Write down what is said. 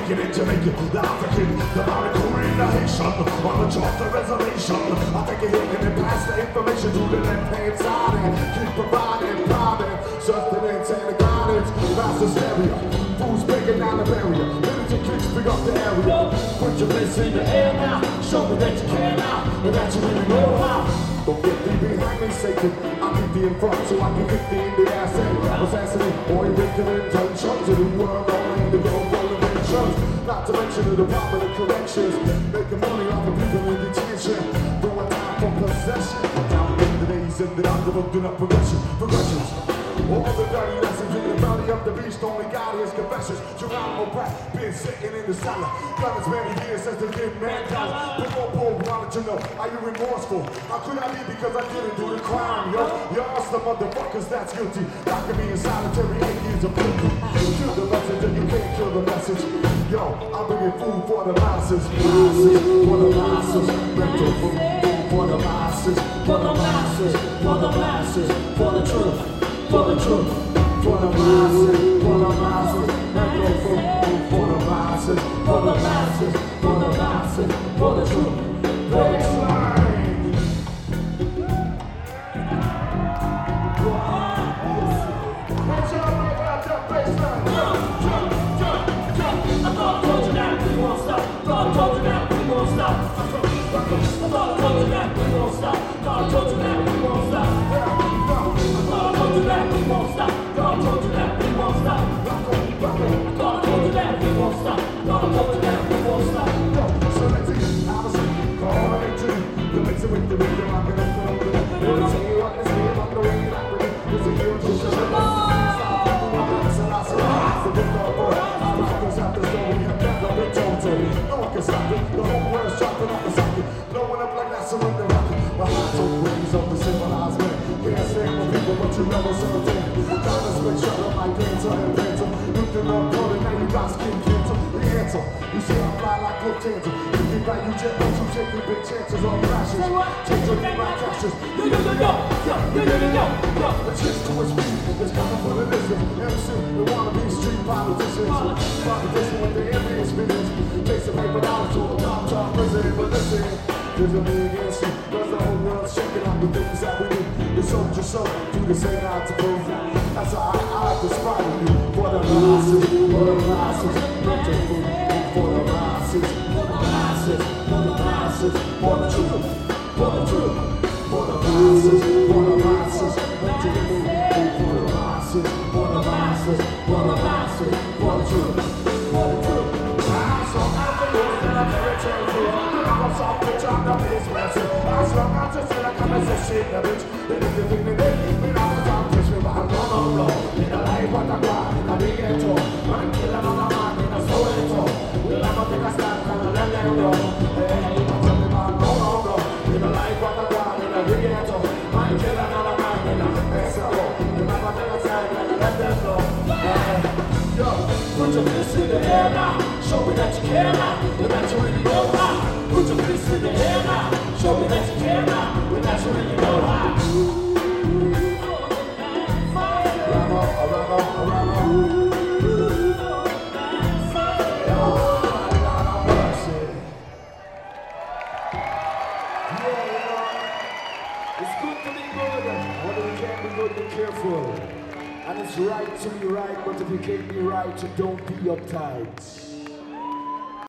Jamaican and Jamaican, the African, the Korean, the Haitian, on the Georgia reservation. I take a hit and then pass the information to the left-hand side and keep providing, private sustenance and the guidance. That's the stereo, fools breaking down the barrier. Minutes and kicks bring up the area. Put your face in the air now, show me that you can now, and that you really know how. Don't get me behind me, Satan. I'll keep thee in front so I can kick thee in the ass and assassinate all your wicked intentions of the world on the go rolling inventions. Not to mention the Department of Corrections, making money off of people in detention, throwing time for possession. Down in the days and then I'm looking up progressions. All the dirty lessons in the belly of the beast, only God his confessions. Geronimo Pratt, been sitting in the cellar. Got as many years since the good man died. But more Pope wanted to know, are you remorseful? How could I be because I didn't do the crime, yo? Y'all some motherfuckers that's guilty. Locking me in solitary 8 years of prison. Kill the message and you can't kill the message. Yo, I'm bringing food for the masses. Masses, for the masses. Mental food for the masses. For the masses, for the masses. For the truth. For the truth, for the masses, for the masses, mental food for the masses, for the masses, for the masses, for the truth, baseline. What's up about that baseline? I thought I told you that we won't stop. Thought I told you that we won't stop. I thought I told you that we won't stop. Thought I told you that we won't stop. I told you that we won't stop. I told you that we won't stop. I told you that we won't stop. I told you that we won't stop. So let's see. I was calling it to the mix it with the rhythm. I'm gonna throw it. Let me tell you what this game I'm going back with it. It's a huge decision. Stop. The book of boy. I'm not gonna stop the story. I've never been told to. No one can stop it. The whole world's chopping off the socket. Blowing up like that's surrender rocket. Behind the wings of the civilized man. Can't stand the people, but you never serve them. Trying to switch out of my grandson and phantom. You can not call it, now you got skin cancer. The answer, you see I fly like Lufthansa. You can buy you jet, but you taking big chances on flashes. Change your name like cashes. Yo. The chicks to his feet, it's coming for the listen. MC, they wanna be street politicians. Politician with the envious business. Chasing paper dollars to a top president, but listen. There's a me against you, cause the whole world's shaking out the things that we do. The soldier show, do the same out to prove. That's how I inspire you. For the masses, for the masses. Mental food, for the masses. For the masses, for the masses. For the truth, for the truth. For the masses, for the masses. Mental food, for the masses. For the masses, for the masses. For the truth, for the truth. So I'm the Lord and I'm very thankful. I'm the business. As long as you feel like I'm a shit, the bitch. Then if you think me dead, me not the top fish, me but I'm no. In a life what I got, in a big ghetto. Man kill another man in a Soweto. We'll never take a stand and let them go. Hey, you don't tell me man, no. In a life what I got, in a big ghetto. Man kill another man in a Mexico. We'll never take a stand and let them go. Yo, put your fist in the air now. Show me that you care now. And that you really know how. Put your fist in the air now. Show me that you care now. And that you really know how. It's good to be good. What we can't be good, be careful. And it's right to be right, but if you can't be right, you don't be uptight.